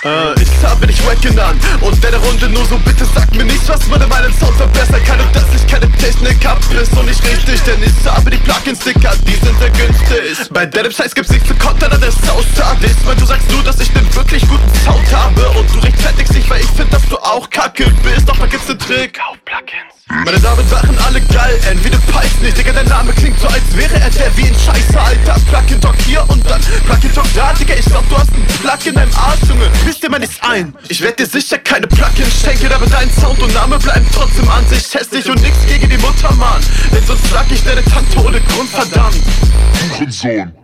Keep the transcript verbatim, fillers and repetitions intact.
Äh, ich habe dich wack genannt und deine Runde nur so, bitte sag mir nicht, was man in meinem Sound verbessern kann und dass ich keine Technik hab, ist so nicht richtig, denn ich habe die Plugin-Sticker, die sind sehr günstig. Bei deinem Scheiß gibt's nichts zu kontern an der Soundstart. Ich mein, du sagst nur, dass ich nen wirklich guten Sound habe und du rechtfertigst dich, weil ich find, dass du auch kacke bist, doch da gibt's nen Trick. Kauf Plugins. Meine Damen waren alle geil, wie du peilst nicht, Digga, dein Name klingt so, als wäre er der wie ein Scheißer, Alter. Plugin Talk hier und dann Plugin Talk da, Digga, ich glaub, du hast einen Plug in deinem Arsch, Junge. Wisst dir mal nichts ein, ich werd dir sicher keine Plugins schenken, aber dein Sound und Name bleiben trotzdem an sich hässlich und nix gegen die Mutter, Mann, denn sonst schlag ich deine Tante ohne Grund, verdammt. Hurensohn.